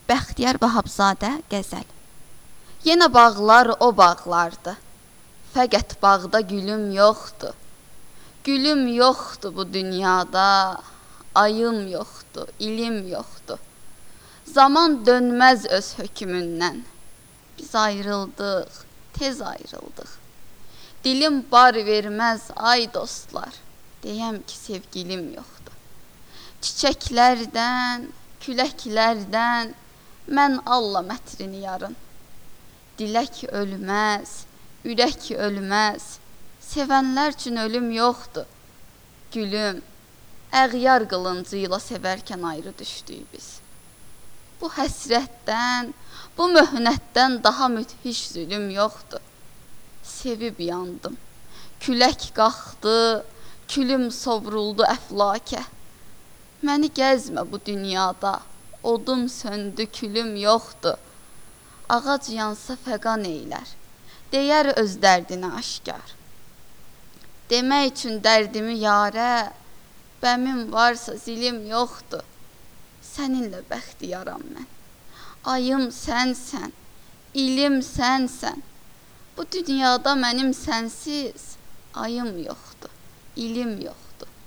Bəxtiyar Vahabzadə qəzəl. Yenə bağlar o bağlardı. Fəqət bağda gülüm yoxdur. Gülüm yoxdur bu dünyada. Ayım yoxdur, ilim yoxdur. Zaman dönməz öz hökmündən. Biz ayrıldıq, tez ayrıldıq. Dilim bar verməz ay dostlar. Deyəm ki sevgilim yoxdur. Çiçəklərdən, küləklərdən mən Allah mətrini yarın. Dilək ölməz, ürək ölməz. Sevənlər üçün ölüm yoxdur. Gülüm, əğyar qılıncı ilə sevərkən ayrı düşdük biz. Bu həsrətdən, bu möhnətdən daha müthiş zülüm yoxdur. Sevib yandım, külək qalxdı, külüm sovruldu əflakə. Məni gəzmə bu dünyada, odum söndü, külüm yoxdur. Ağac yansa fəqan eylər, deyər öz dərdini aşkar. Demək üçün dərdimi yarə, bəmim varsa zilim yoxdur. Səninlə bəxtiyaram mən. Ayım sənsən, ilim sənsən. Bu dünyada mənim sənsiz ayım yoxdur, ilim yoxdur.